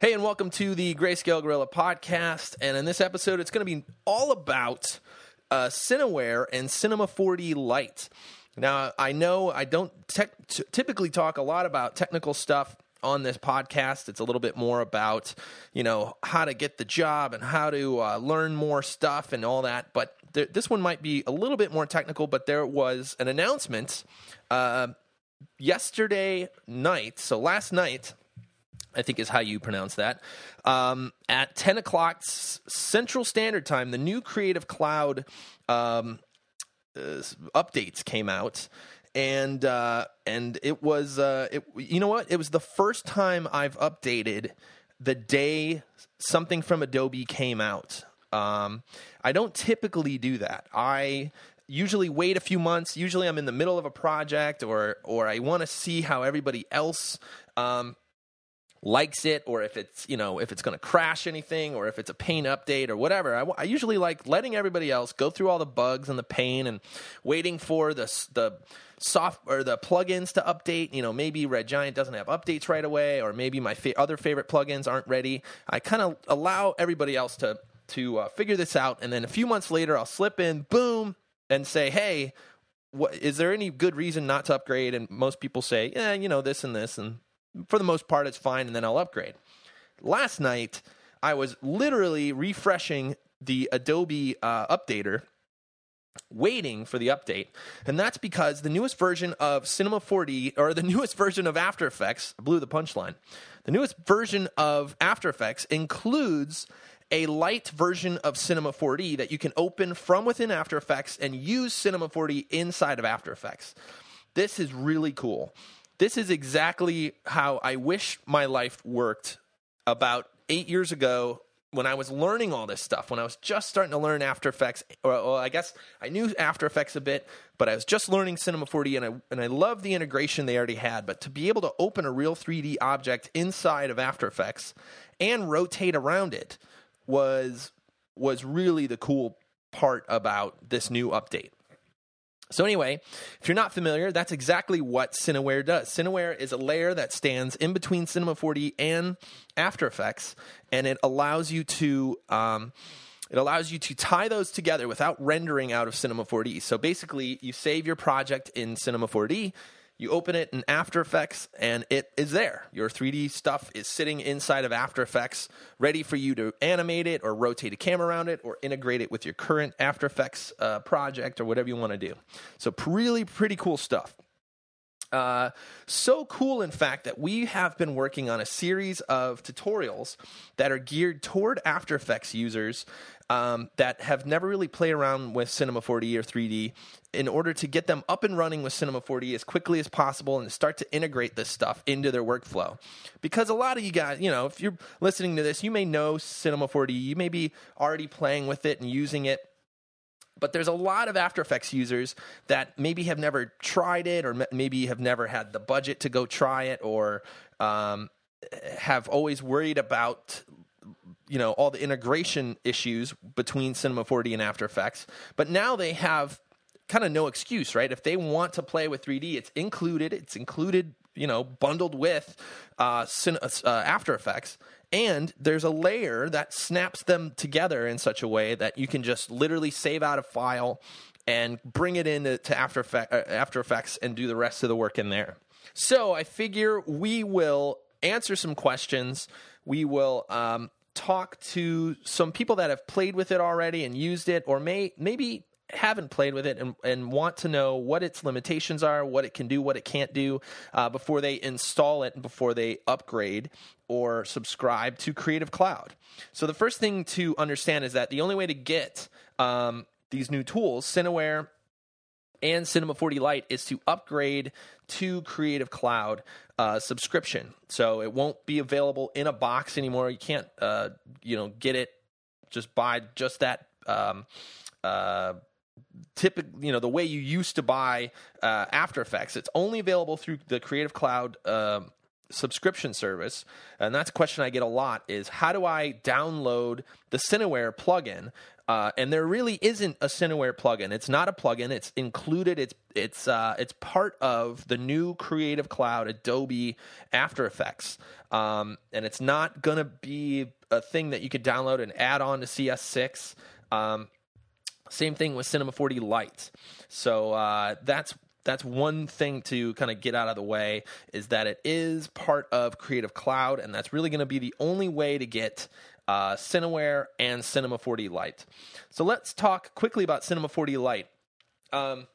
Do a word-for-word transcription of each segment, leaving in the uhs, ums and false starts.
Hey, and welcome to the Grayscale Gorilla podcast. And in this episode, it's going to be all about uh, Cineware and Cinema four D Lite. Now, I know I don't te- t- typically talk a lot about technical stuff on this podcast. It's a little bit more about, you know, how to get the job and how to uh, learn more stuff and all that. But th- this one might be a little bit more technical, but there was an announcement uh, yesterday night, so last night, I think is how you pronounce that, um, at ten o'clock Central Standard Time, the new Creative Cloud um, uh, updates came out. And uh, and it was, uh, it, you know what? It was the first time I've updated the day something from Adobe came out. Um, I don't typically do that. I usually wait a few months. Usually I'm in the middle of a project or or I want to see how everybody else um, likes it, or if it's, you know, if it's going to crash anything, or if it's a pain update or whatever. I, I usually like letting everybody else go through all the bugs and the pain and waiting for the the soft or the plugins to update. You know, maybe Red Giant doesn't have updates right away, or maybe my fa- other favorite plugins aren't ready. I kind of allow everybody else to to uh, figure this out, and then a few months later, I'll slip in, boom, and say, hey, what, is there any good reason not to upgrade? And most people say, yeah, you know, this and this, and for the most part, it's fine, and then I'll upgrade. Last night, I was literally refreshing the Adobe uh, Updater, waiting for the update, and that's because the newest version of Cinema four D, or the newest version of After Effects, I blew the punchline, the newest version of After Effects includes a light version of Cinema four D that you can open from within After Effects and use Cinema four D inside of After Effects. This is really cool. This is exactly how I wish my life worked about eight years ago when I was learning all this stuff, when I was just starting to learn After Effects. Or, well, I guess I knew After Effects a bit, but I was just learning Cinema four D, and I, and I love the integration they already had. But to be able to open a real three D object inside of After Effects and rotate around it was, was really the cool part about this new update. So anyway, if you're not familiar, that's exactly what Cineware does. Cineware is a layer that stands in between Cinema four D and After Effects, and it allows you to um, it allows you to tie those together without rendering out of Cinema four D. So basically, you save your project in Cinema four D, you open it in After Effects, and it is there. Your three D stuff is sitting inside of After Effects, ready for you to animate it or rotate a camera around it or integrate it with your current After Effects uh, project or whatever you want to do. So really pretty cool stuff. Uh, so cool, in fact, that we have been working on a series of tutorials that are geared toward After Effects users um, that have never really played around with Cinema four D or three D, in order to get them up and running with Cinema four D as quickly as possible and start to integrate this stuff into their workflow. Because a lot of you guys, you know, if you're listening to this, you may know Cinema four D, you may be already playing with it and using it. But there's a lot of After Effects users that maybe have never tried it, or maybe have never had the budget to go try it, or um, have always worried about, you know, all the integration issues between Cinema four D and After Effects. But now they have kind of no excuse, right? If they want to play with three D, it's included. It's included, you know, bundled with uh, Cin- uh, After Effects. And there's a layer that snaps them together in such a way that you can just literally save out a file and bring it into to After, Effect, uh, After Effects and do the rest of the work in there. So I figure we will answer some questions. We will um, talk to some people that have played with it already and used it, or may maybe haven't played with it and, and want to know what its limitations are, what it can do, what it can't do, uh, before they install it and before they upgrade or subscribe to Creative Cloud. So the first thing to understand is that the only way to get um, these new tools, Cineware and Cinema four D Lite, is to upgrade to Creative Cloud uh, subscription. So it won't be available in a box anymore. You can't, uh, you know, get it just by just that um, uh, typical, you know, the way you used to buy uh, After Effects. It's only available through the Creative Cloud uh, subscription service. And that's a question I get a lot, is how do I download the Cineware plugin Uh, and there really isn't a Cineware plugin. It's not a plugin. It's included. It's it's uh, it's part of the new Creative Cloud Adobe After Effects, um, and it's not going to be a thing that you could download and add on to C S six. Um, same thing with Cinema four D Lite. So uh, that's that's one thing to kind of get out of the way, is that it is part of Creative Cloud, and that's really going to be the only way to get uh, Cineware and Cinema four D Lite. So let's talk quickly about Cinema four D Lite. Um,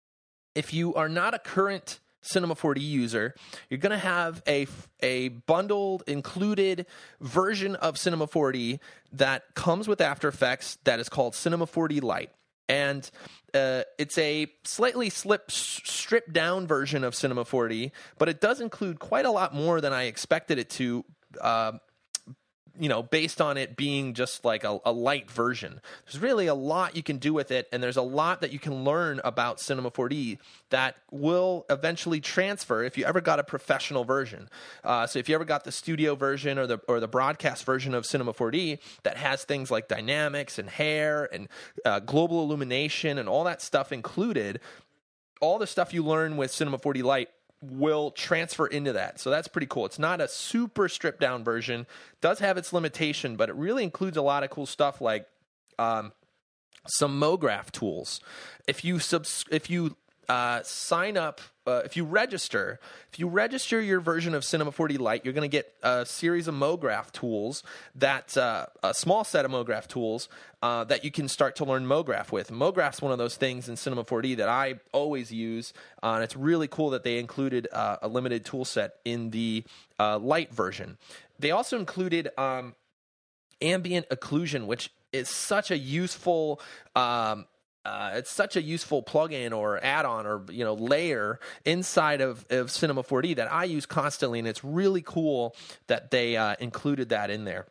if you are not a current Cinema four D user, you're going to have a, a bundled, included version of Cinema four D that comes with After Effects that is called Cinema four D Lite. And uh, it's a slightly slip, stripped down version of Cinema four D, but it does include quite a lot more than I expected it to, uh, you know, based on it being just like a, a light version. There's really a lot you can do with it, and there's a lot that you can learn about Cinema four D that will eventually transfer if you ever got a professional version. Uh, so if you ever got the studio version or the or the broadcast version of Cinema four D that has things like dynamics and hair and uh, global illumination and all that stuff included, all the stuff you learn with Cinema four D Lite will transfer into that. So that's pretty cool. It's not a super stripped down version. It does have its limitation, but it really includes a lot of cool stuff like um, some MoGraph tools. If you subs- if you uh, sign up, uh, if you register, if you register your version of Cinema four D Lite, you're going to get a series of MoGraph tools that uh, a small set of MoGraph tools uh, that you can start to learn MoGraph with. MoGraph's one of those things in Cinema four D that I always use, uh, and it's really cool that they included uh, a limited tool set in the uh, Lite version. They also included um, ambient occlusion, which is such a useful um, Uh, it's such a useful plugin or add-on or you know layer inside of, of Cinema four D that I use constantly, and it's really cool that they uh, included that in there.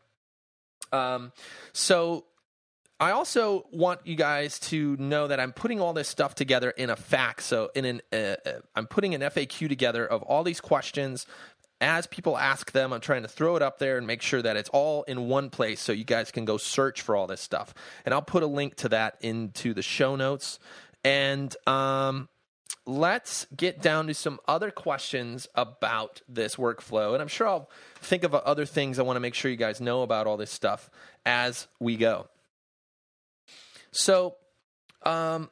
Um, so I also want you guys to know that I'm putting all this stuff together in a F A Q. So in an uh, I'm putting an F A Q together of all these questions. As people ask them, I'm trying to throw it up there and make sure that it's all in one place so you guys can go search for all this stuff. And I'll put a link to that into the show notes. And um, let's get down to some other questions about this workflow. And I'm sure I'll think of other things I want to make sure you guys know about all this stuff as we go. So, um,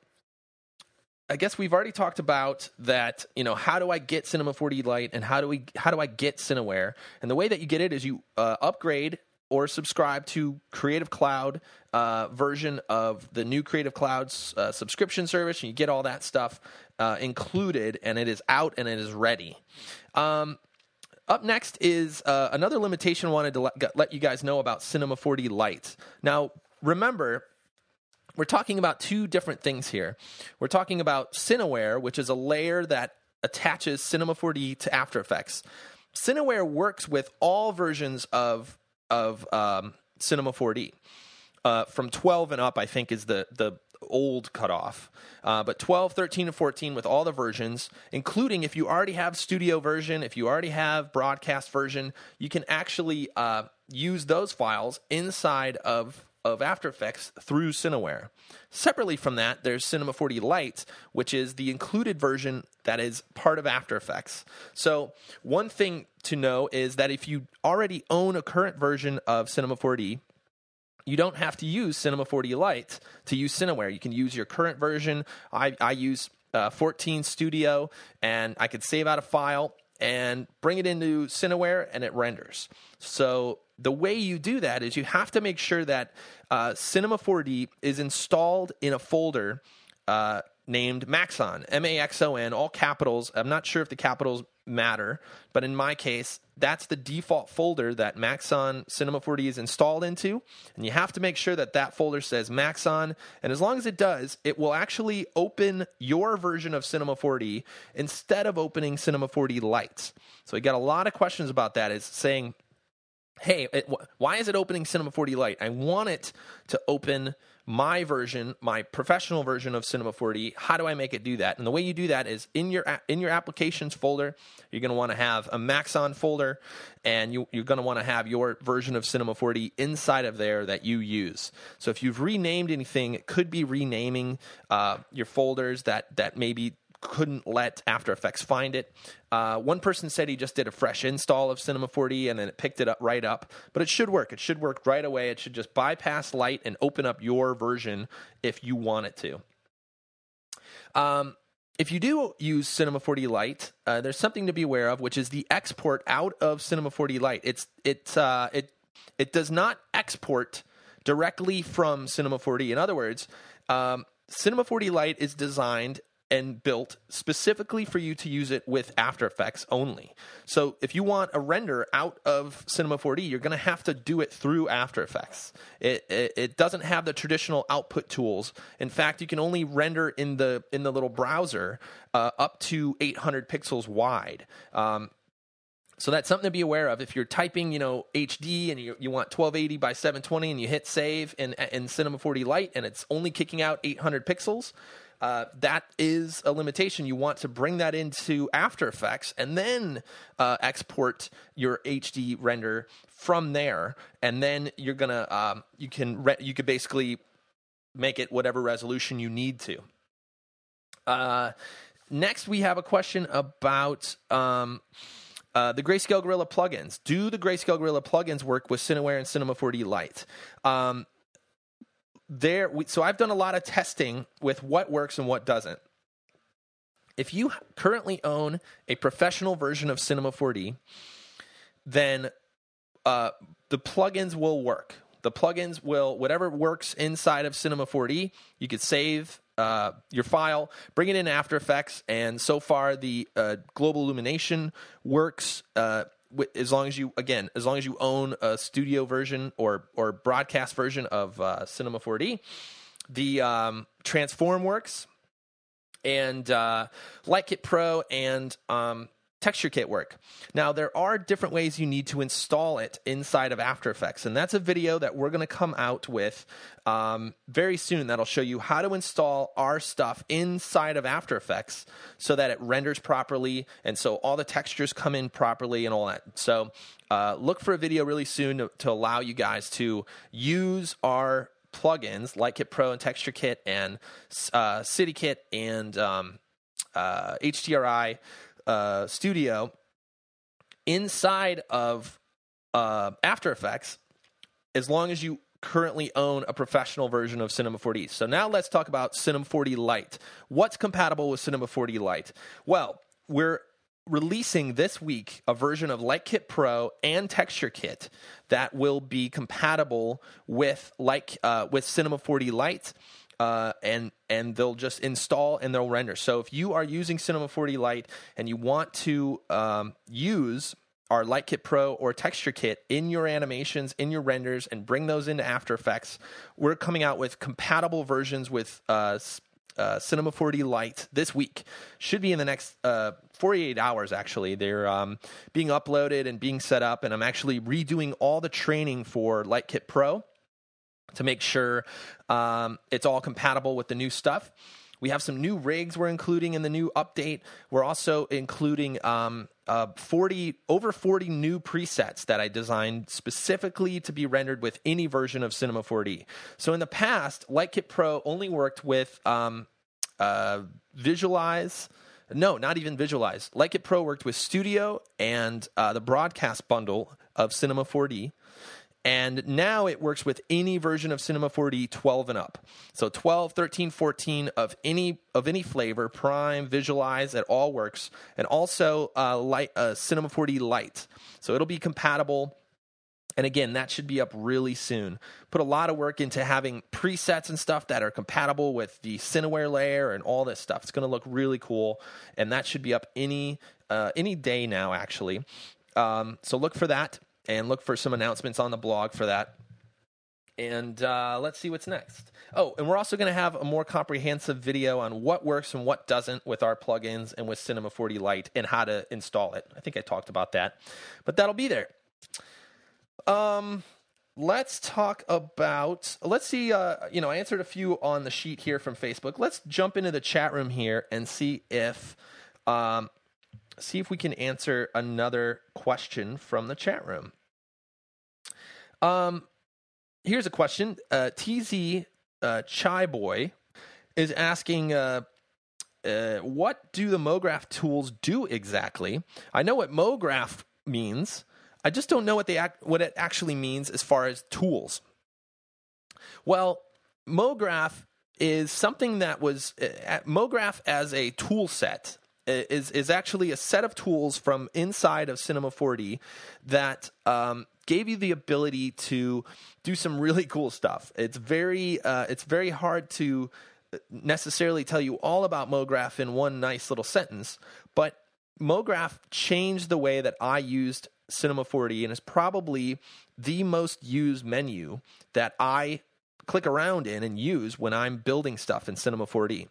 I guess we've already talked about that, you know, how do I get Cinema four D Lite and how do we how do I get Cineware? And the way that you get it is you uh, upgrade or subscribe to Creative Cloud uh, version of the new Creative Cloud's uh, subscription service, and you get all that stuff uh, included, and it is out and it is ready. Um, up next is uh, another limitation I wanted to let, let you guys know about Cinema four D Lite. Now, remember, we're talking about two different things here. We're talking about Cineware, which is a layer that attaches Cinema four D to After Effects. Cineware works with all versions of of um, Cinema four D. Uh, from twelve and up, I think, is the, the old cutoff. Uh, but twelve, thirteen, and fourteen with all the versions, including if you already have studio version, if you already have broadcast version, you can actually uh, use those files inside of of After Effects through Cineware. Separately from that, there's Cinema four D Lite, which is the included version that is part of After Effects. So one thing to know is that if you already own a current version of Cinema four D, you don't have to use Cinema four D Lite to use Cineware. You can use your current version. I, I use uh, fourteen Studio, and I could save out a file and bring it into Cineware, and it renders. So the way you do that is you have to make sure that uh, Cinema four D is installed in a folder uh, named Maxon, M A X O N, all capitals. I'm not sure if the capitals matter, but in my case, that's the default folder that Maxon Cinema four D is installed into, and you have to make sure that that folder says Maxon, and as long as it does, it will actually open your version of Cinema four D instead of opening Cinema four D Lite. So we got a lot of questions about that. It's saying, hey, it, why is it opening Cinema four D Lite? I want it to open my version, my professional version of Cinema four D. How do I make it do that? And the way you do that is in your in your applications folder, you're going to want to have a Maxon folder, and you, you're going to want to have your version of Cinema four D inside of there that you use. So if you've renamed anything, it could be renaming uh, your folders that that maybe couldn't let After Effects find it. Uh, one person said he just did a fresh install of Cinema four D and then it picked it up right up. But it should work. It should work right away. It should just bypass Light and open up your version if you want it to. Um, if you do use Cinema four D Lite, uh, there's something to be aware of, which is the export out of Cinema four D Lite. It's it's uh, it it does not export directly from Cinema four D. In other words, um, Cinema four D Lite is designed and built specifically for you to use it with After Effects only. So if you want a render out of Cinema four D, you're going to have to do it through After Effects. It, it it doesn't have the traditional output tools. In fact, you can only render in the in the little browser uh, up to eight hundred pixels wide. Um, So that's something to be aware of. If you're typing, you know, H D and you, you want twelve eighty by seven twenty and you hit save in, in Cinema four D Lite and it's only kicking out eight hundred pixels, uh, that is a limitation. You want to bring that into After Effects and then uh, export your H D render from there. And then you're gonna um, you can re- you could basically make it whatever resolution you need to. Uh, next, we have a question about. Um, Uh, the Grayscale Gorilla plugins. Do the Grayscale Gorilla plugins work with Cineware and Cinema four D Lite? Um, there, we, so I've done a lot of testing with what works and what doesn't. If you currently own a professional version of Cinema four D, then uh, the plugins will work. The plugins will, whatever works inside of Cinema four D, you could save uh, your file, bring it in After Effects, and so far the uh, global illumination works uh, w- as long as you, again, as long as you own a studio version or or broadcast version of uh, Cinema four D. The um, transform works, and uh, Lightkit Pro and um, Texture Kit work. Now, there are different ways you need to install it inside of After Effects, and that's a video that we're going to come out with um, very soon that'll show you how to install our stuff inside of After Effects so that it renders properly and so all the textures come in properly and all that. So uh, look for a video really soon to, to allow you guys to use our plugins, Lightkit Pro and Texture Kit and uh, CityKit and um, uh, H D R I Uh, Studio inside of uh, After Effects, as long as you currently own a professional version of Cinema four D. So now let's talk about Cinema four D Lite. What's compatible with Cinema four D Lite? Well, we're releasing this week a version of Lightkit Pro and Texture Kit that will be compatible with like uh, with Cinema four D Lite. Uh, and and they'll just install and they'll render. So if you are using Cinema four D Lite and you want to um, use our Lightkit Pro or Texture Kit in your animations, in your renders, and bring those into After Effects, we're coming out with compatible versions with uh, uh, Cinema four D Lite this week. Should be in the next uh, forty-eight hours, actually. They're um, being uploaded and being set up, and I'm actually redoing all the training for Lightkit Pro to make sure um, it's all compatible with the new stuff. We have some new rigs we're including in the new update. We're also including um, uh, forty over forty new presets that I designed specifically to be rendered with any version of Cinema four D. So in the past, Lightkit Pro only worked with um, uh, Visualize. No, not even Visualize. Lightkit Pro worked with Studio and uh, the broadcast bundle of Cinema four D. And now it works with any version of Cinema four D twelve and up. So twelve, thirteen, fourteen of any of any flavor, Prime, Visualize, it all works. And also uh, light, uh, Cinema four D Lite. So it'll be compatible. And again, that should be up really soon. Put a lot of work into having presets and stuff that are compatible with the Cineware layer and all this stuff. It's going to look really cool. And that should be up any uh, any day now, actually. Um, so look for that. And look for some announcements on the blog for that. And uh, let's see what's next. Oh, and we're also going to have a more comprehensive video on what works and what doesn't with our plugins and with Cinema four D Lite and how to install it. I think I talked about that. But that'll be there. Um, let's talk about, let's see, uh, you know, I answered a few on the sheet here from Facebook. Let's jump into the chat room here and see if, um, see if we can answer another question from the chat room. Um, here's a question. Uh, T Z uh, Chai Boy is asking, uh, uh, what do the MoGraph tools do exactly? I know what MoGraph means. I just don't know what they act, what it actually means as far as tools. Well, MoGraph is something that was uh, MoGraph as a tool set is is actually a set of tools from inside of Cinema four D that um, gave you the ability to do some really cool stuff. It's very uh, it's very hard to necessarily tell you all about MoGraph in one nice little sentence, but MoGraph changed the way that I used Cinema four D and is probably the most used menu that I click around in and use when I'm building stuff in Cinema four D.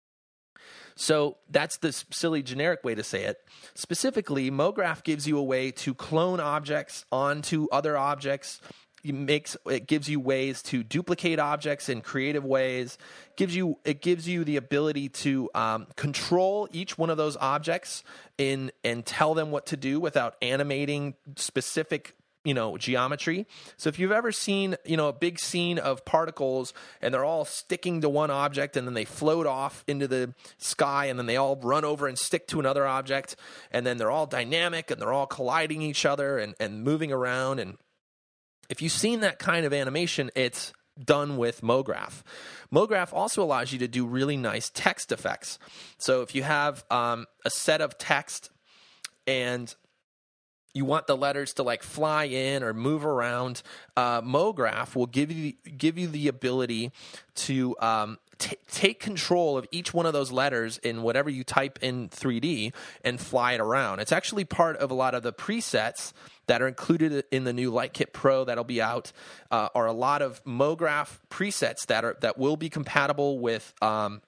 So that's the silly generic way to say it. Specifically, MoGraph gives you a way to clone objects onto other objects. It makes it gives you ways to duplicate objects in creative ways. Gives you it gives you the ability to um, control each one of those objects in and tell them what to do without animating specific, you know, geometry. So if you've ever seen, you know, a big scene of particles and they're all sticking to one object and then they float off into the sky and then they all run over and stick to another object and then they're all dynamic and they're all colliding each other and, and moving around. And if you've seen that kind of animation, it's done with MoGraph. MoGraph also allows you to do really nice text effects. So if you have um, a set of text and you want the letters to like fly in or move around, uh, MoGraph will give you give you the ability to um, t- take control of each one of those letters in whatever you type in three D and fly it around. It's actually part of a lot of the presets that are included in the new Lightkit Pro that'll be out, uh, are a lot of MoGraph presets that are that will be compatible with Um,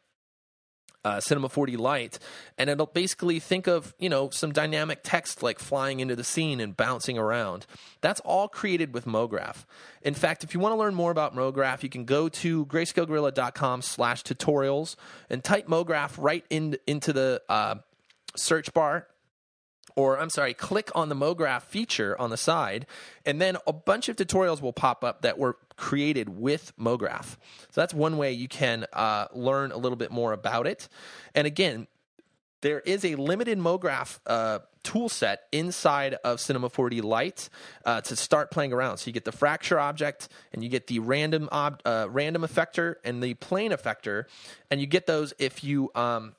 Uh, Cinema four D Lite, and it'll basically think of, you know, some dynamic text like flying into the scene and bouncing around. That's all created with MoGraph. In fact, if you want to learn more about MoGraph, you can go to grayscalegorilla.com slash tutorials and type MoGraph right in, into the uh, search bar. Or, I'm sorry, click on the MoGraph feature on the side, and then a bunch of tutorials will pop up that were created with MoGraph. So that's one way you can uh, learn a little bit more about it. And again, there is a limited MoGraph uh, tool set inside of Cinema four D Lite uh, to start playing around. So you get the fracture object, and you get the random ob- uh, random effector and the plane effector, and you get those if you Um,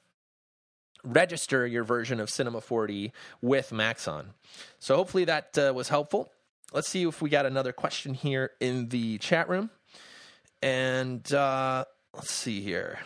register your version of Cinema four D with Maxon. So hopefully that uh, was helpful. Let's see if we got another question here in the chat room. And uh, let's see here.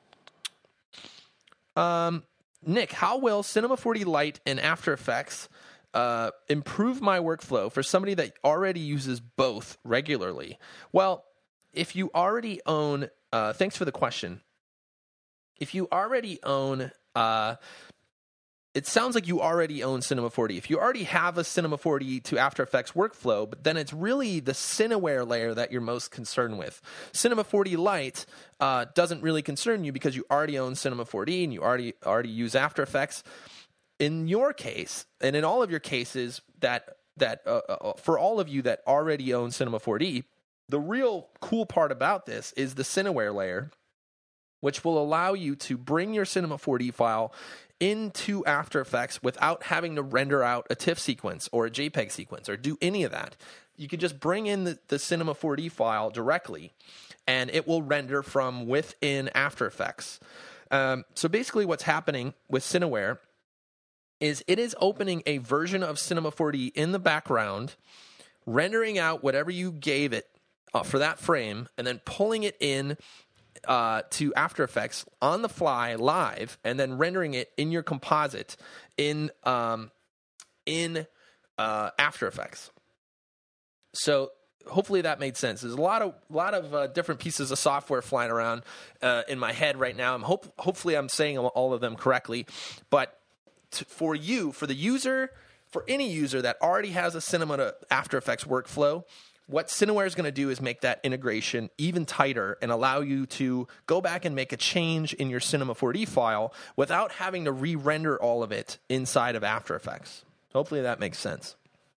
Um, Nick, how will Cinema four D Lite and After Effects uh, improve my workflow for somebody that already uses both regularly? Well, if you already own, uh, thanks for the question. If you already own Uh, it sounds like you already own Cinema four D. If you already have a Cinema four D to After Effects workflow, but then it's really the Cineware layer that you're most concerned with. Cinema four D Lite uh, doesn't really concern you because you already own Cinema four D and you already already use After Effects. In your case, and in all of your cases, that that uh, uh, for all of you that already own Cinema four D, the real cool part about this is the Cineware layer, which will allow you to bring your Cinema four D file into After Effects without having to render out a TIFF sequence or a JPEG sequence or do any of that. You can just bring in the, the Cinema four D file directly, and it will render from within After Effects. Um, so basically what's happening with Cineware is it is opening a version of Cinema four D in the background, rendering out whatever you gave it uh, for that frame, and then pulling it in Uh, to After Effects on the fly live, and then rendering it in your composite in um, in uh, After Effects. So hopefully that made sense. There's a lot of lot of uh, different pieces of software flying around uh, in my head right now. I'm hope hopefully I'm saying all of them correctly. But to, for you, for the user, for any user that already has a Cinema to After Effects workflow, what Cineware is going to do is make that integration even tighter and allow you to go back and make a change in your Cinema four D file without having to re-render all of it inside of After Effects. Hopefully that makes sense.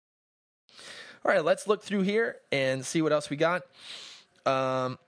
All right, let's look through here and see what else we got. Um,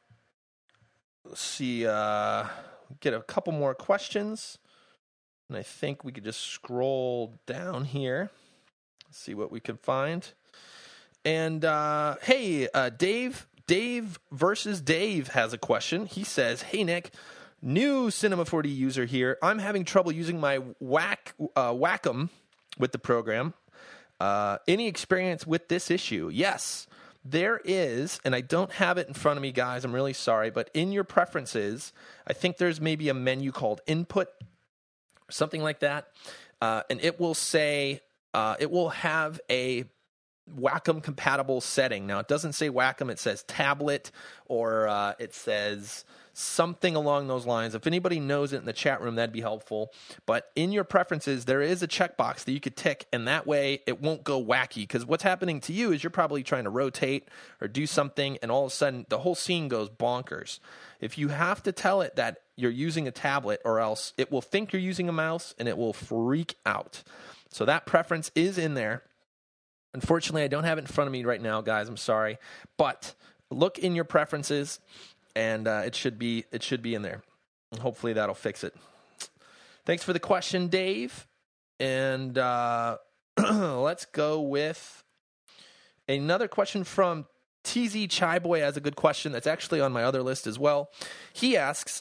let's see, uh, get a couple more questions. And I think we could just scroll down here, see what we can find. And, uh, hey, uh, Dave, Dave versus Dave has a question. He says, hey, Nick, new Cinema four D user here. I'm having trouble using my Whack, uh, Wacom with the program. Uh, any experience with this issue? Yes, there is, and I don't have it in front of me, guys. I'm really sorry. But in your preferences, I think there's maybe a menu called Input, something like that. Uh, and it will say, uh, it will have a Wacom compatible setting. Now, it doesn't say Wacom, it says tablet, or uh, it says something along those lines. If anybody knows it in the chat room, that'd be helpful. But in your preferences, there is a checkbox that you could tick, and that way it won't go wacky. Because what's happening to you is you're probably trying to rotate or do something, and all of a sudden the whole scene goes bonkers. If you have to tell it that you're using a tablet, or else it will think you're using a mouse, and it will freak out. So that preference is in there. Unfortunately, I don't have it in front of me right now, guys. I'm sorry. But look in your preferences, and uh, it should be it should be in there. And hopefully that'll fix it. Thanks for the question, Dave. And uh, let's go with another question from T Z Chai Boy. Has a good question that's actually on my other list as well. He asks,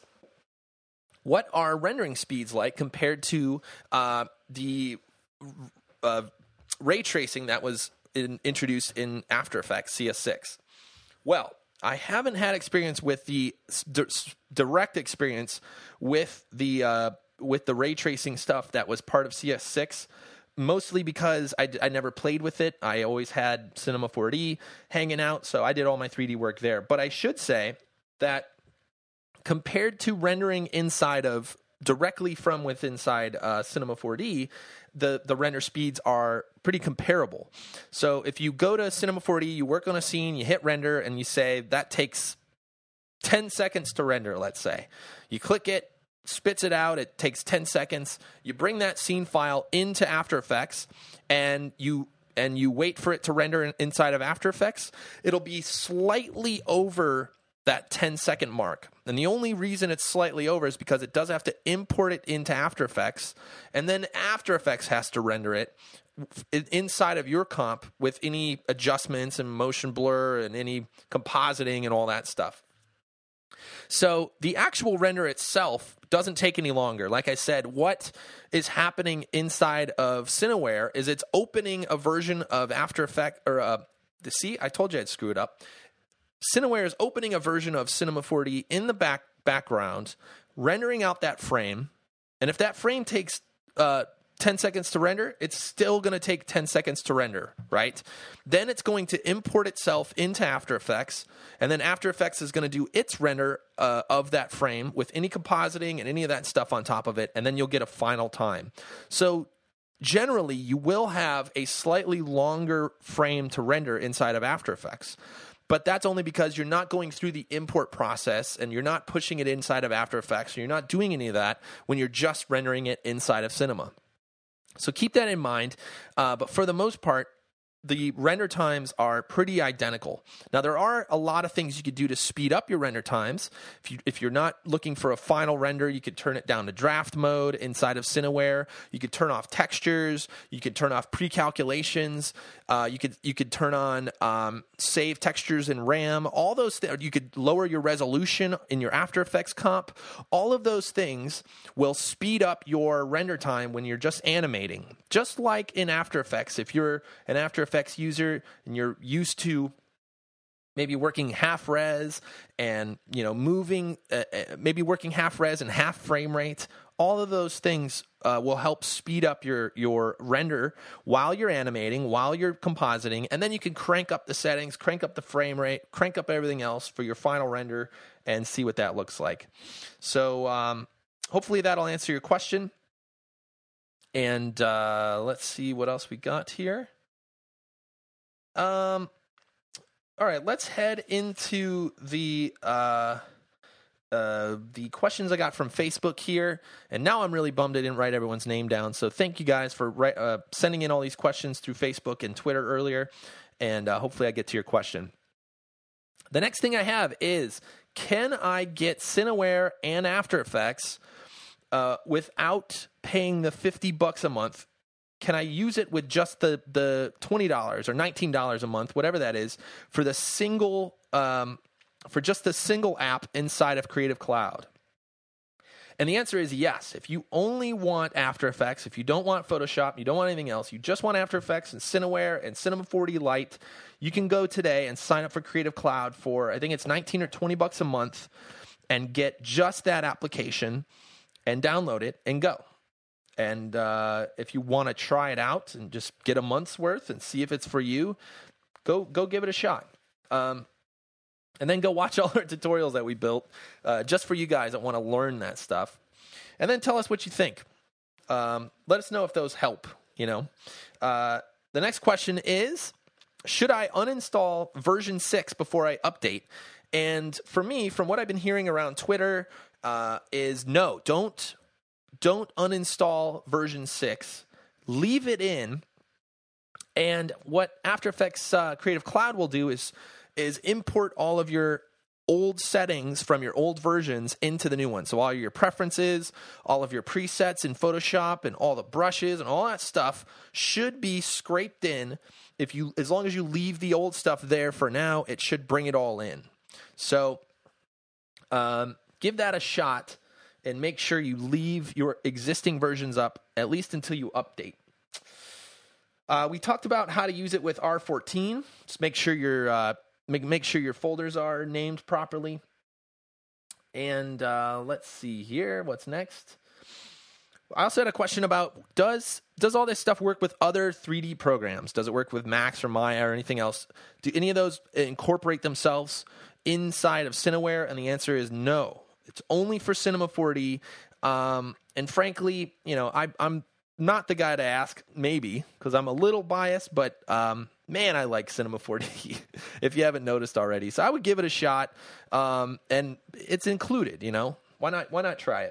what are rendering speeds like compared to uh, the uh, ray tracing that was in, introduced in After Effects C S six? Well, I haven't had experience with the d- direct experience with the uh, with the ray tracing stuff that was part of C S six, mostly because I, I never played with it. I always had Cinema four D hanging out, so I did all my three D work there. But I should say that compared to rendering inside of directly from within inside uh, Cinema four D, the, the render speeds are pretty comparable. So if you go to Cinema four D, you work on a scene, you hit render, and you say that takes ten seconds to render, let's say. You click it, spits it out, it takes ten seconds. You bring that scene file into After Effects, and you and you wait for it to render in, inside of After Effects. It'll be slightly over that ten second mark. And the only reason it's slightly over is because it does have to import it into After Effects, and then After Effects has to render it inside of your comp with any adjustments and motion blur and any compositing and all that stuff. So the actual render itself doesn't take any longer. Like I said, what is happening inside of Cineware is it's opening a version of After Effects, or uh, the see, I told you I'd screw it up. Cineware is opening a version of Cinema four D in the back background, rendering out that frame, and if that frame takes uh, ten seconds to render, it's still going to take ten seconds to render, right? Then it's going to import itself into After Effects, and then After Effects is going to do its render uh, of that frame with any compositing and any of that stuff on top of it, and then you'll get a final time. So generally, you will have a slightly longer frame to render inside of After Effects. But that's only because you're not going through the import process and you're not pushing it inside of After Effects. So you're not doing any of that when you're just rendering it inside of Cinema. So keep that in mind. Uh, but for the most part, the render times are pretty identical. Now, there are a lot of things you could do to speed up your render times. If, you, if you're not looking for a final render, you could turn it down to draft mode inside of Cineware. You could turn off textures. You could turn off pre-calculations. Uh, you could you could turn on um, save textures in RAM. All those things. You could lower your resolution in your After Effects comp. All of those things will speed up your render time when you're just animating. Just like in After Effects, if you're an After Effects user and you're used to maybe working half res and you know moving uh, maybe working half res and half frame rate, all of those things uh, will help speed up your your render while you're animating, while you're compositing, and then you can crank up the settings, crank up the frame rate, crank up everything else for your final render and see what that looks like. So um, hopefully that'll answer your question. And uh, let's see what else we got here. Um, All right, let's head into the uh, uh, the questions I got from Facebook here. And now I'm really bummed I didn't write everyone's name down. So thank you guys for ri- uh, sending in all these questions through Facebook and Twitter earlier. And uh, hopefully I get to your question. The next thing I have is, can I get Cineware and After Effects uh, without paying the fifty bucks a month? Can I use it with just the, the twenty dollars or nineteen dollars a month, whatever that is, for the single um, for just the single app inside of Creative Cloud? And the answer is yes. If you only want After Effects, if you don't want Photoshop, you don't want anything else, you just want After Effects and Cineware and Cinema four D Lite, you can go today and sign up for Creative Cloud for, I think it's nineteen or twenty bucks a month, and get just that application and download it and go. And uh, if you want to try it out and just get a month's worth and see if it's for you, go go give it a shot. Um, and then go watch all our tutorials that we built uh, just for you guys that want to learn that stuff. And then tell us what you think. Um, let us know if those help, you know. Uh, the next question is, should I uninstall version six before I update? And for me, from what I've been hearing around Twitter, uh, is no, don't. Don't uninstall version six. Leave it in. And what After Effects uh, Creative Cloud will do is, is import all of your old settings from your old versions into the new one. So all your preferences, all of your presets in Photoshop, and all the brushes and all that stuff should be scraped in. If you, as long as you leave the old stuff there for now, it should bring it all in. So um, give that a shot. And make sure you leave your existing versions up, at least until you update. Uh, we talked about how to use it with R fourteen. Just make sure your uh, make make sure your folders are named properly. And uh, let's see here. What's next? I also had a question about, does does all this stuff work with other three D programs? Does it work with Max or Maya or anything else? Do any of those incorporate themselves inside of Cineware? And the answer is no. It's only for Cinema four D, um, and frankly, you know, I, I'm not the guy to ask, maybe, because I'm a little biased, but um, man, I like Cinema four D, if you haven't noticed already. So I would give it a shot, um, and it's included, you know. Why not, why not try it?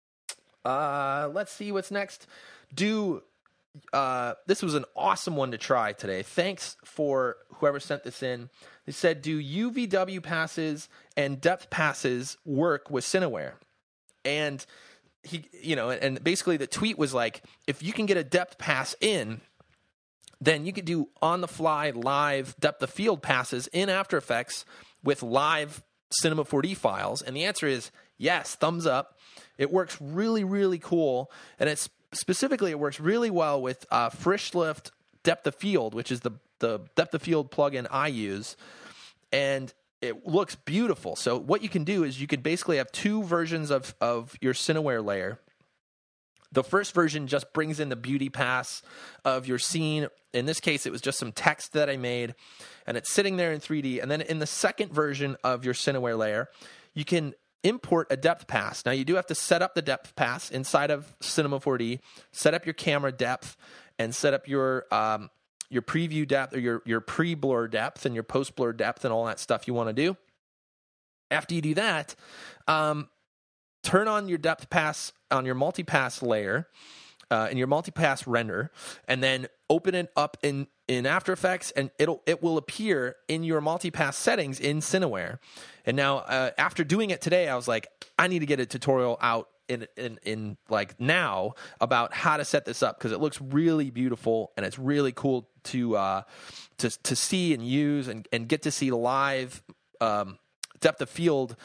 Uh, let's see what's next. Do uh, this was an awesome one to try today. Thanks for whoever sent this in. They said, do U V W passes and depth passes work with Cineware? And he, you know, and basically the tweet was like, if you can get a depth pass in, then you could do on-the-fly live depth of field passes in After Effects with live Cinema four D files. And the answer is yes, thumbs up. It works really, really cool. And it's specifically, it works really well with uh, Frischlift depth of field, which is the the depth of field plugin I use, and it looks beautiful. So what you can do is you could basically have two versions of, of your Cineware layer. The first version just brings in the beauty pass of your scene. In this case, it was just some text that I made, and it's sitting there in three D. And then in the second version of your Cineware layer, you can import a depth pass. Now, you do have to set up the depth pass inside of Cinema four D, set up your camera depth, and set up your um, your preview depth or your, your pre-blur depth and your post-blur depth and all that stuff you want to do. After you do that, um, turn on your depth pass on your multipass layer uh, in your multipass render, and then open it up in, in After Effects, and it'll it will appear in your multipass settings in Cineware. And now, uh, after doing it today, I was like, I need to get a tutorial out in in, in like now about how to set this up, because it looks really beautiful and it's really cool to uh, to to see and use and, and get to see live um, depth of field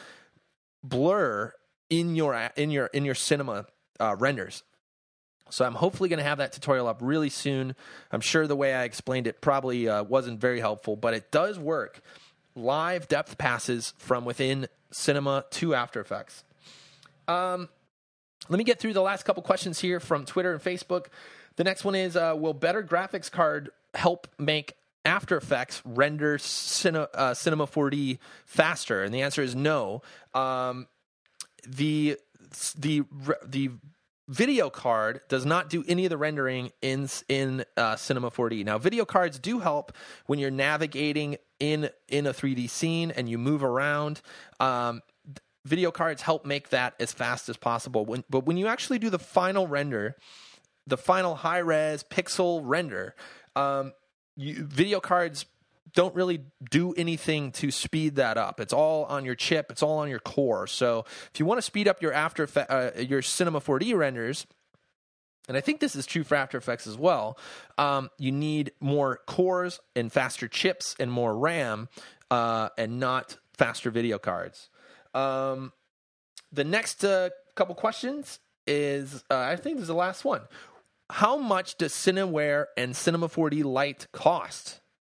blur in your in your in your cinema uh, renders. So I'm hopefully going to have that tutorial up really soon. I'm sure the way I explained it probably uh, wasn't very helpful, but it does work. Live depth passes from within Cinema to After Effects. Um, let me get through the last couple questions here from Twitter and Facebook. The next one is, uh, will better graphics card help make After Effects render Cine, uh, Cinema four D faster? And the answer is no. Um, the the the video card does not do any of the rendering in in uh, Cinema four D. Now, video cards do help when you're navigating in in a three D scene and you move around. Um, video cards help make that as fast as possible. When, but when you actually do the final render, the final high-res pixel render, um, you, video cards don't really do anything to speed that up. It's all on your chip. It's all on your core. So if you want to speed up your After uh, your Cinema four D renders, and I think this is true for After Effects as well, um, you need more cores and faster chips and more RAM, uh, and not faster video cards. Um, the next uh, couple questions is, uh, I think this is the last one. How much does Cineware and Cinema four D Lite cost?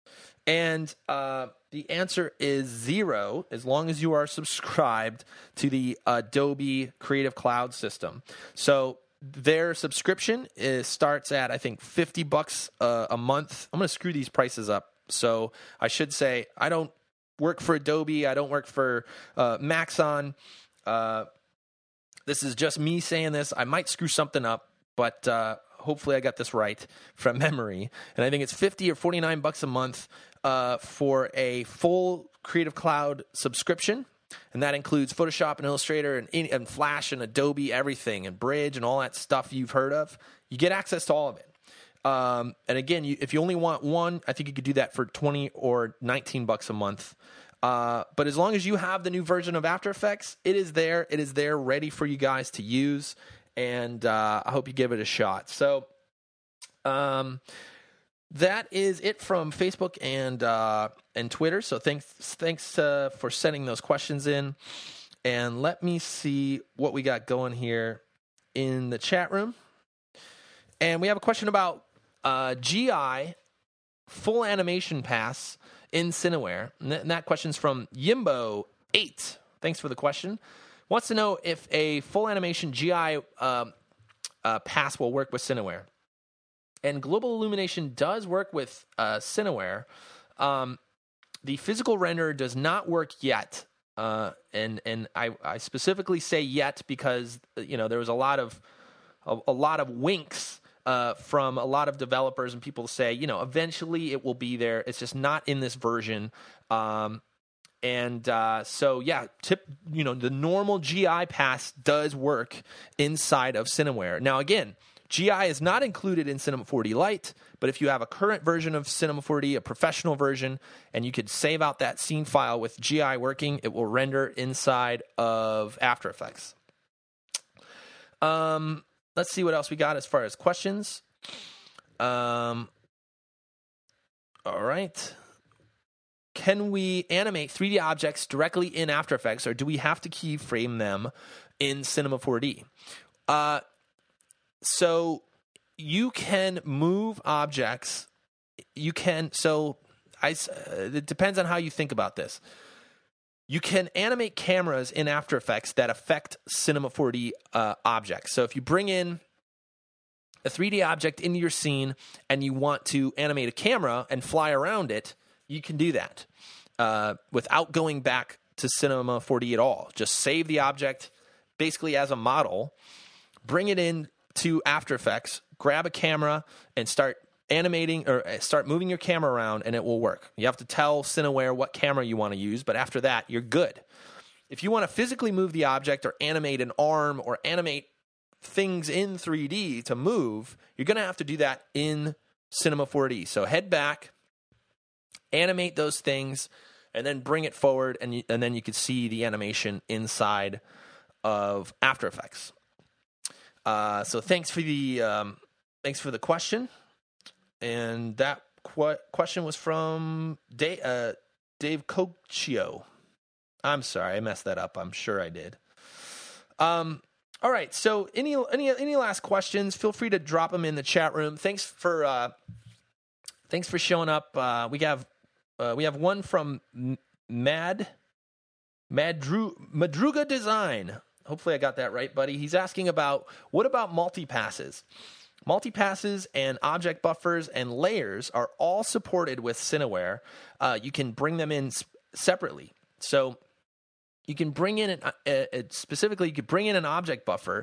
And uh, the answer is zero, as long as you are subscribed to the Adobe Creative Cloud system. So their subscription is, starts at, I think, fifty bucks uh, a month. I'm going to screw these prices up. So I should say I don't work for Adobe. I don't work for uh, Maxon. Uh, this is just me saying this. I might screw something up, but uh, hopefully I got this right from memory. And I think it's fifty or forty-nine bucks a month uh, for a full Creative Cloud subscription. And that includes Photoshop and Illustrator and, and Flash and Adobe, everything, and Bridge and all that stuff you've heard of. You get access to all of it. Um, and again, you, if you only want one, I think you could do that for twenty or nineteen bucks a month. Uh, but as long as you have the new version of After Effects, it is there. It is there ready for you guys to use. And uh, I hope you give it a shot. So um, that is it from Facebook and uh, and Twitter. So thanks thanks uh, for sending those questions in. And let me see what we got going here in the chat room. And we have a question about uh, G I full animation pass in Cineware. And that, and that question's from Yimbo eight. Thanks for the question. Wants to know if a full animation G I um, uh, pass will work with Cineware. And Global Illumination does work with uh, Cineware. Um, the physical renderer does not work yet. Uh, and and I, I specifically say yet because, you know, there was a lot of a, a lot of winks uh, from a lot of developers and people say, you know, eventually it will be there. It's just not in this version. Um, And uh, so, yeah, tip, you know, the normal G I pass does work inside of Cineware. Now, again, G I is not included in Cinema four D Lite, but if you have a current version of Cinema four D, a professional version, and you could save out that scene file with G I working, it will render inside of After Effects. Um, let's see what else we got as far as questions. Um, all right. Can we animate three D objects directly in After Effects, or do we have to keyframe them in Cinema four D? Uh, so you can move objects. You can, so I, uh, it depends on how you think about this. You can animate cameras in After Effects that affect Cinema four D uh, objects. So if you bring in a three D object into your scene and you want to animate a camera and fly around it, you can do that uh, without going back to Cinema four D at all. Just save the object basically as a model, bring it in to After Effects, grab a camera, and start animating or start moving your camera around, and it will work. You have to tell Cineware what camera you want to use, but after that, you're good. If you want to physically move the object or animate an arm or animate things in three D to move, you're going to have to do that in Cinema four D. So head back, animate those things, and then bring it forward, and you, and then you can see the animation inside of After Effects. Uh, so thanks for the um, thanks for the question, and that qu- question was from Dave, uh, Dave Cocchio. I'm sorry, I messed that up. I'm sure I did. Um. All right. So any any any last questions? Feel free to drop them in the chat room. Thanks for uh, thanks for showing up. Uh, we have. Uh, we have one from Mad Madru, Madruga Design. Hopefully I got that right, buddy. He's asking about, what about multi-passes? Multi-passes and object buffers and layers are all supported with Cineware. Uh, you can bring them in sp- separately. So you can bring in, an, uh, uh, specifically, you could bring in an object buffer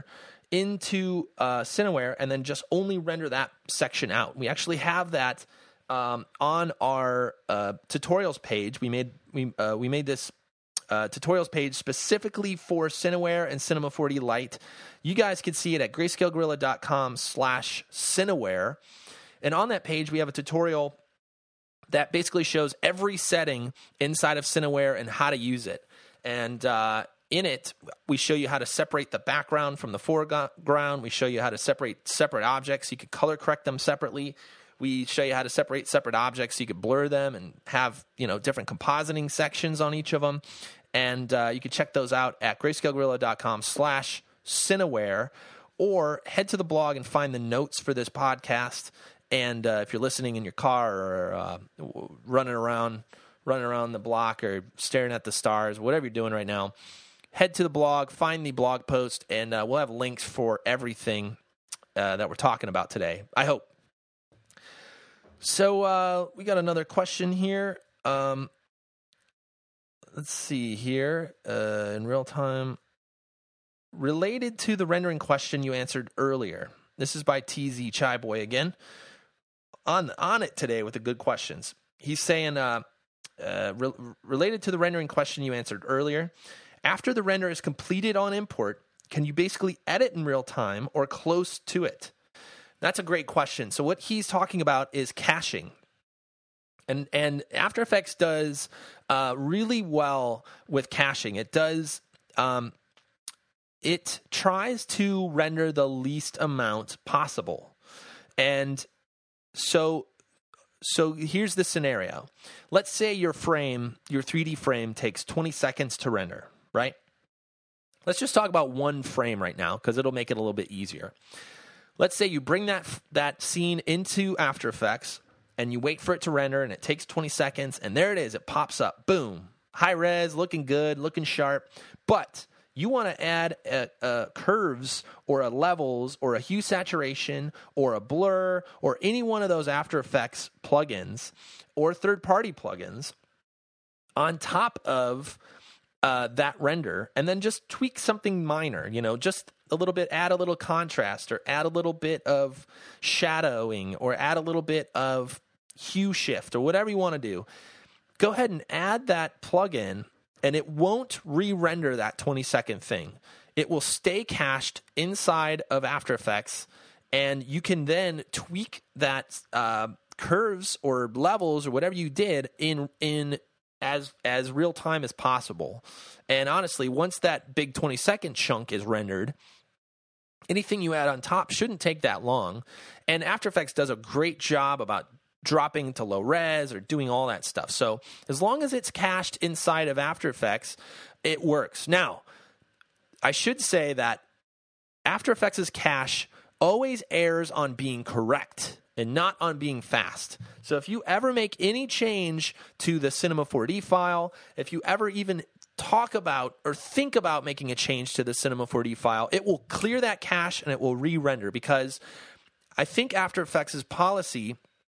into uh, Cineware and then just only render that section out. We actually have that um, on our uh, tutorials page. We made we uh, we made this uh, tutorials page specifically for Cineware and Cinema four D Lite. You guys can see it at grayscalegorilla.com slash Cineware. And on that page, we have a tutorial that basically shows every setting inside of Cineware and how to use it. And uh, in it, we show you how to separate the background from the foreground. We show you how to separate separate objects. You could color correct them separately. We show you how to separate separate objects so you could blur them and have, you know, different compositing sections on each of them. And uh, you can check those out at grayscalegorilla.com slash Cineware, or head to the blog and find the notes for this podcast. And uh, if you're listening in your car or uh, running around, running around the block or staring at the stars, whatever you're doing right now, head to the blog, find the blog post, and uh, we'll have links for everything uh, that we're talking about today, I hope. So uh, we got another question here. Um, let's see here uh, in real time. Related to the rendering question you answered earlier. This is by T Z Chai Boy again. On on it today with the good questions. He's saying, uh, uh, re- related to the rendering question you answered earlier, after the render is completed on import, can you basically edit in real time or close to it? That's a great question. So what he's talking about is caching. And and After Effects does uh, really well with caching. It does... Um, it tries to render the least amount possible. And so so here's the scenario. Let's say your frame, your three D frame takes twenty seconds to render, right? Let's just talk about one frame right now because it'll make it a little bit easier. Let's say you bring that that scene into After Effects and you wait for it to render and it takes twenty seconds and there it is, it pops up, boom. High res, looking good, looking sharp, but you want to add a, a curves or a levels or a hue saturation or a blur or any one of those After Effects plugins or third-party plugins on top of uh, that render, and then just tweak something minor, you know, just a little bit, add a little contrast or add a little bit of shadowing or add a little bit of hue shift or whatever you want to do. Go ahead and add that plugin, and it won't re-render that twenty second thing. It will stay cached inside of After Effects, and you can then tweak that uh, curves or levels or whatever you did in in as as real time as possible. And honestly, once that big twenty second chunk is rendered, anything you add on top shouldn't take that long. And After Effects does a great job about dropping to low res or doing all that stuff. So as long as it's cached inside of After Effects, it works. Now, I should say that After Effects' cache always errs on being correct and not on being fast. So if you ever make any change to the Cinema four D file, if you ever even talk about or think about making a change to the Cinema four D file, it will clear that cache and it will re-render, because I think After Effects' policy,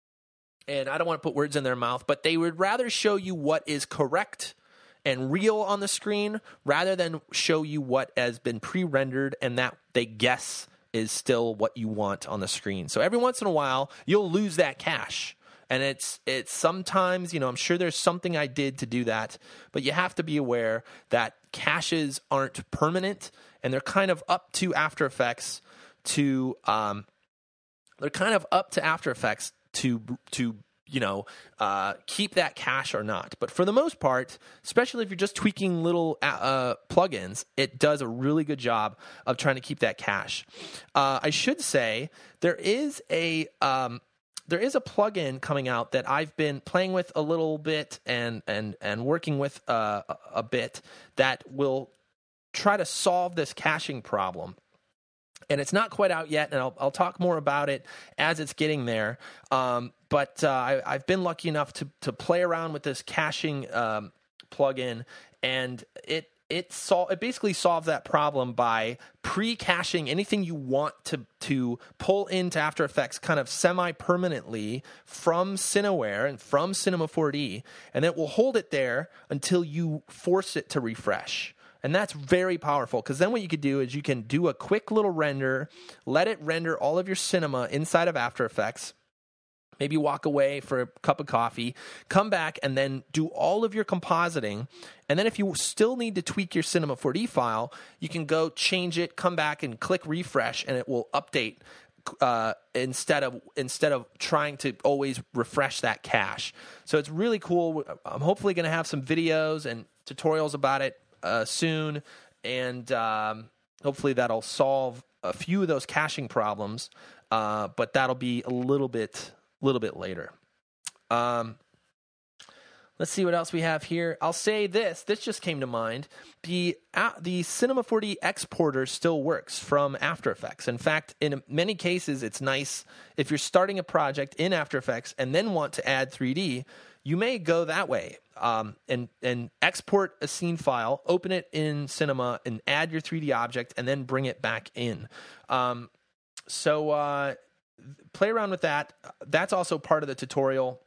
and I don't want to put words in their mouth, but they would rather show you what is correct and real on the screen rather than show you what has been pre-rendered and that they guess is still what you want on the screen. So every once in a while, you'll lose that cache. And it's it's sometimes, you know, I'm sure there's something I did to do that, but you have to be aware that caches aren't permanent, and they're kind of up to After Effects to um, they're kind of up to After Effects to to you know uh, keep that cache or not. But for the most part, especially if you're just tweaking little uh, plugins, it does a really good job of trying to keep that cache. Uh, I should say there is a um, there is a plugin coming out that I've been playing with a little bit and and and working with uh, a bit that will try to solve this caching problem. And it's not quite out yet, and I'll, I'll talk more about it as it's getting there. Um, but uh, I, I've been lucky enough to to play around with this caching um, plugin, and it it sol- it basically solves that problem by pre-caching anything you want to to pull into After Effects kind of semi-permanently from Cineware and from Cinema four D, and it will hold it there until you force it to refresh. And that's very powerful because then what you could do is you can do a quick little render, let it render all of your cinema inside of After Effects, maybe walk away for a cup of coffee, come back, and then do all of your compositing. And then if you still need to tweak your Cinema four D file, you can go change it, come back, and click refresh, and it will update uh, instead of instead of trying to always refresh that cache. So it's really cool. I'm hopefully going to have some videos and tutorials about it uh, soon, and um, hopefully that'll solve a few of those caching problems, uh, but that'll be a little bit... little bit later. Um, let's see what else we have here. I'll say this. This just came to mind. The uh, the Cinema four D exporter still works from After Effects. In fact, in many cases, it's nice if you're starting a project in After Effects and then want to add three D, you may go that way um, and, and export a scene file, open it in Cinema, and add your three D object, and then bring it back in. Um, so... Uh, play around with that. That's also part of the tutorial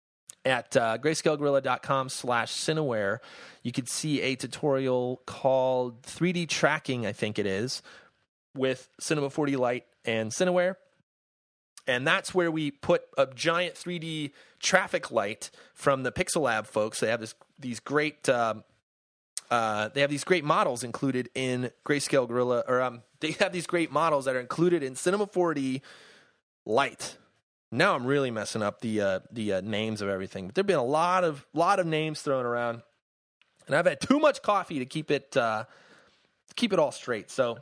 at uh, grayscalegorilla.com slash Cineware. You could see a tutorial called three D Tracking, I think it is, with Cinema four D Lite and Cineware. And that's where we put a giant three D traffic light from the Pixel Lab folks. They have this these great um, uh, they have these great models included in Grayscale Gorilla, or um, they have these great models that are included in Cinema four D Lite. Now I'm really messing up the uh, the uh, names of everything. But there've been a lot of lot of names thrown around, and I've had too much coffee to keep it uh, keep it all straight. So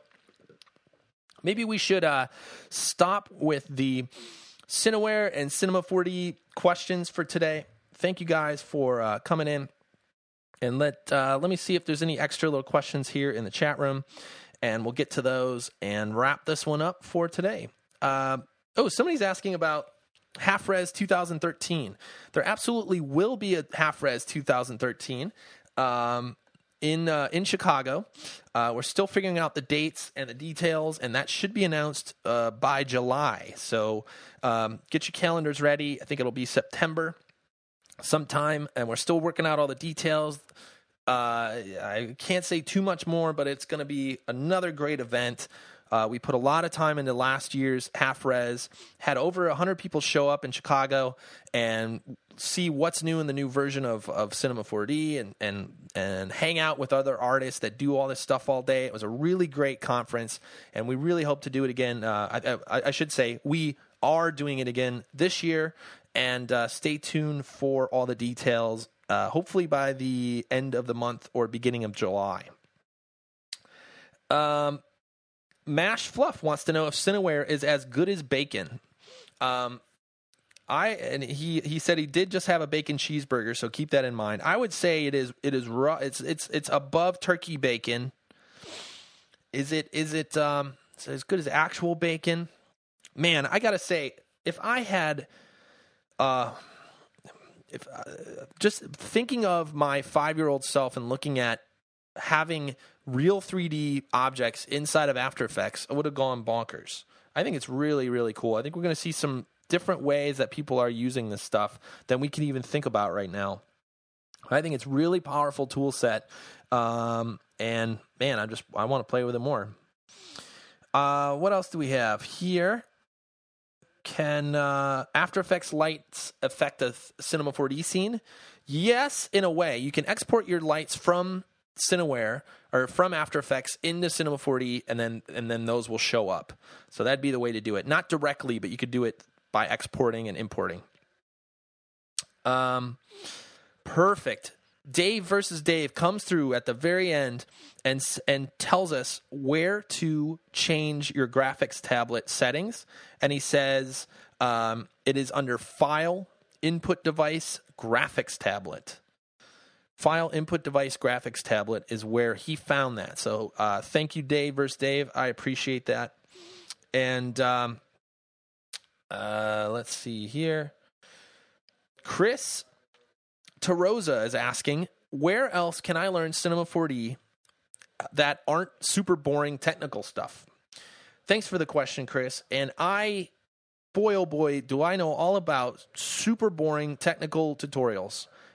maybe we should uh, stop with the Cineware and Cinema four D questions for today. Thank you guys for uh, coming in, and let uh, let me see if there's any extra little questions here in the chat room, and we'll get to those and wrap this one up for today. Uh, Oh, somebody's asking about Half-Res twenty thirteen. There absolutely will be a Half-Res twenty thirteen um, in uh, in Chicago. Uh, we're still figuring out the dates and the details, and that should be announced uh, by July. So um, get your calendars ready. I think it'll be September sometime, and we're still working out all the details. Uh, I can't say too much more, but it's going to be another great event. Uh, we put a lot of time into last year's Half-Res, had over one hundred people show up in Chicago and see what's new in the new version of, of Cinema four D and, and, and hang out with other artists that do all this stuff all day. It was a really great conference, and we really hope to do it again. Uh, I, I, I should say we are doing it again this year, and uh, stay tuned for all the details, uh, hopefully by the end of the month or beginning of July. Um. Mash Fluff wants to know if Cineware is as good as bacon. Um, I and he he said he did just have a bacon cheeseburger, so keep that in mind. I would say it is it is raw. It's it's it's above turkey bacon. Is it is it um as good as actual bacon? Man, I gotta say, if I had, uh, if uh, just thinking of my five-year-old self and looking at having real three D objects inside of After Effects, I would have gone bonkers. I think it's really, really cool. I think we're going to see some different ways that people are using this stuff than we can even think about right now. I think it's really powerful tool set. Um, and man, I just, I want to play with it more. Uh, what else do we have here? Can uh, After Effects lights affect a Cinema four D scene? Yes, in a way. You can export your lights from Cineware or from After Effects into Cinema four D, and then and then those will show up. So that'd be the way to do it. Not directly, but you could do it by exporting and importing. Um, perfect. Dave versus Dave comes through at the very end and and tells us where to change your graphics tablet settings. And he says um, it is under File, Input Device, Graphics Tablet. File, Input Device, Graphics Tablet is where he found that. So uh, thank you, Dave versus Dave. I appreciate that. And um, uh, let's see here. Chris Tarosa is asking, where else can I learn Cinema four D that aren't super boring technical stuff? Thanks for the question, Chris. And I, boy, oh boy, do I know all about super boring technical tutorials.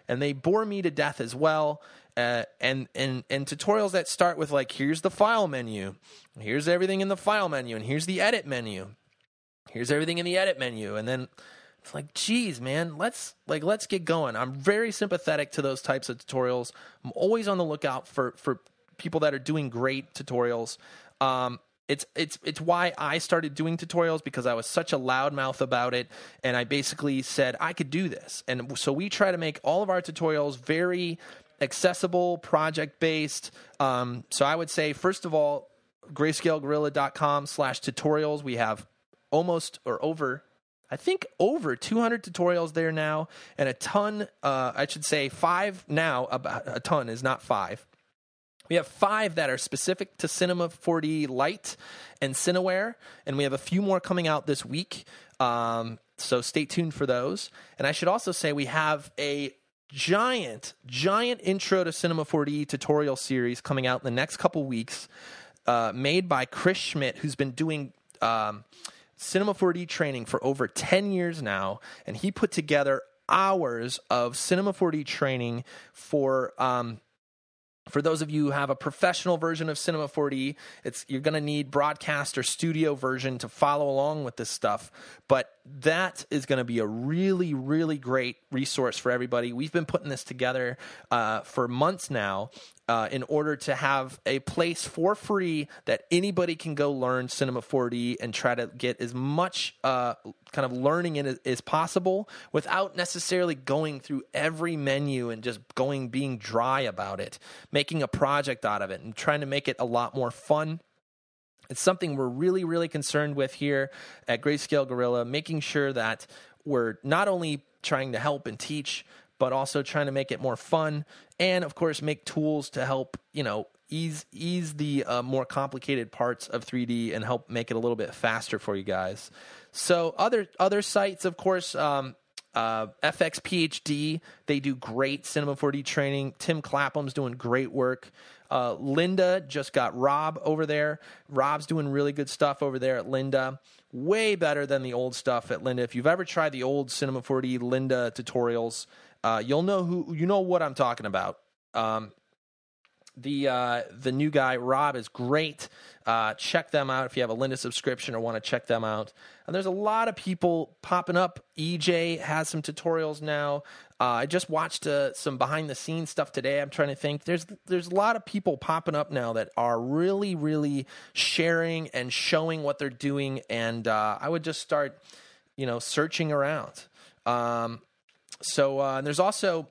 and they bore me to death as well. Uh, and, and, and tutorials that start with like, here's the file menu, here's everything in the file menu, and here's the edit menu, here's everything in the edit menu. And then it's like, geez, man, let's like, let's get going. I'm very sympathetic to those types of tutorials. I'm always on the lookout for, for people that are doing great tutorials. Um, It's it's it's why I started doing tutorials, because I was such a loudmouth about it, and I basically said I could do this. And so we try to make all of our tutorials very accessible, project-based. Um, so I would say, first of all, grayscalegorilla.com slash tutorials. We have almost or over, I think over two hundred tutorials there now, and a ton, uh, I should say five now, about a ton is not five. We have five that are specific to Cinema four D Lite and Cineware, and we have a few more coming out this week, um, so stay tuned for those. And I should also say we have a giant, giant Intro to Cinema four D tutorial series coming out in the next couple weeks, uh, made by Chris Schmidt, who's been doing um, Cinema four D training for over ten years now, and he put together hours of Cinema four D training for... Um, For those of you who have a professional version of Cinema four D, it's you're going to need broadcast or studio version to follow along with this stuff. But that is going to be a really, really great resource for everybody. We've been putting this together uh, for months now uh, in order to have a place for free that anybody can go learn Cinema four D and try to get as much uh, kind of learning in it as possible without necessarily going through every menu and just going being dry about it, making a project out of it and trying to make it a lot more fun. It's something we're really, really concerned with here at Grayscale Gorilla, making sure that we're not only trying to help and teach, but also trying to make it more fun, and of course make tools to help, you know, ease ease the uh, more complicated parts of three D and help make it a little bit faster for you guys. So other other sites, of course, um, uh, F X P H D, they do great Cinema four D training. Tim Clapham's doing great work. Uh, Linda just got Rob over there. Rob's doing really good stuff over there at Linda. Way better than the old stuff at Linda. If you've ever tried the old Cinema four D Linda tutorials, uh, you'll know who you know what I'm talking about. Um, the uh, the new guy Rob is great. Uh, check them out if you have a Linda subscription or want to check them out. And there's a lot of people popping up. E J has some tutorials now. Uh, I just watched uh, some behind the scenes stuff today. I'm trying to think. There's there's a lot of people popping up now that are really, really sharing and showing what they're doing. And uh, I would just start, you know, searching around. Um, so uh, there's also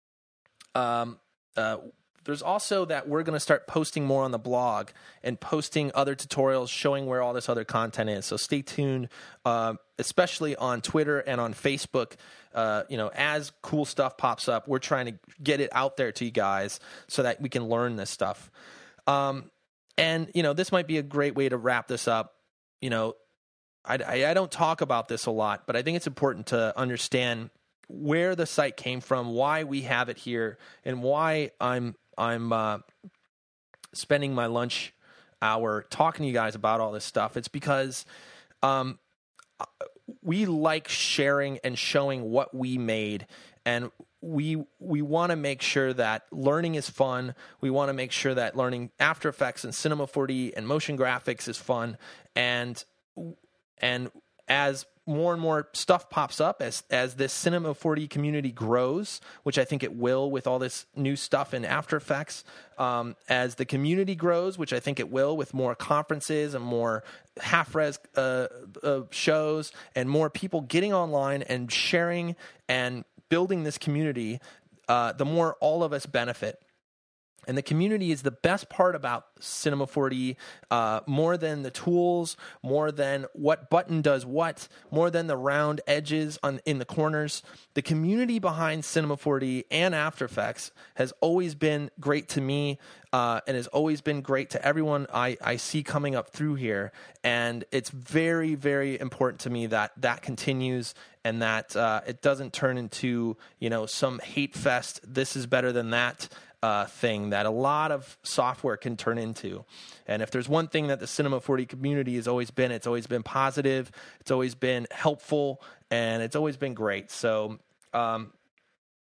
um, uh, there's also that we're going to start posting more on the blog and posting other tutorials showing where all this other content is. So stay tuned, uh, especially on Twitter and on Facebook. Uh, you know, as cool stuff pops up, we're trying to get it out there to you guys so that we can learn this stuff. Um, and, you know, this might be a great way to wrap this up. You know, I, I, I don't talk about this a lot, but I think it's important to understand where the site came from, why we have it here, and why I'm I'm uh, spending my lunch hour talking to you guys about all this stuff. It's because um, we like sharing and showing what we made, and we we want to make sure that learning is fun. We want to make sure that learning After Effects and Cinema four D and motion graphics is fun, and and as more and more stuff pops up, as as this Cinema four D community grows, which I think it will with all this new stuff in After Effects, um, as the community grows, which I think it will with more conferences and more half-res uh, uh, shows and more people getting online and sharing and building this community, uh, the more all of us benefit. And the community is the best part about Cinema four D, uh, more than the tools, more than what button does what, more than the round edges on in the corners. The community behind Cinema four D and After Effects has always been great to me, uh, and has always been great to everyone I, I see coming up through here. And it's very, very important to me that that continues and that uh, it doesn't turn into, you know, some hate fest, this is better than that, Uh, thing that a lot of software can turn into. And if there's one thing that the Cinema four D community has always been, it's always been positive, it's always been helpful, and it's always been great. So um,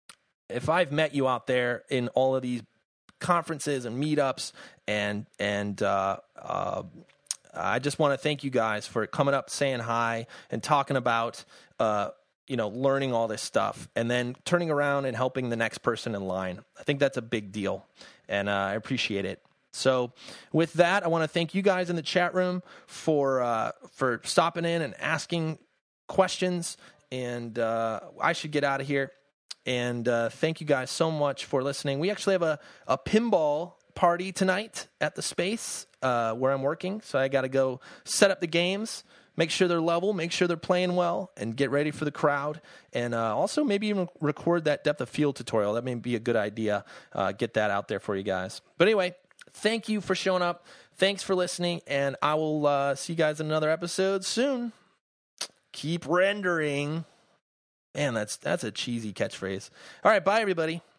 if I've met you out there in all of these conferences and meetups, and and uh, uh, I just want to thank you guys for coming up, saying hi, and talking about uh, you know, learning all this stuff, and then turning around and helping the next person in line. I think that's a big deal, and uh, I appreciate it. So with that, I want to thank you guys in the chat room for uh, for stopping in and asking questions, and uh, I should get out of here. And uh, thank you guys so much for listening. We actually have a, a pinball party tonight at the space uh, where I'm working, so I got to go set up the games, make sure they're level, make sure they're playing well, and get ready for the crowd. And uh, also maybe even record that depth of field tutorial. That may be a good idea. Uh, get that out there for you guys. But anyway, thank you for showing up. Thanks for listening, and I will uh, see you guys in another episode soon. Keep rendering. Man, that's that's a cheesy catchphrase. All right, bye, everybody.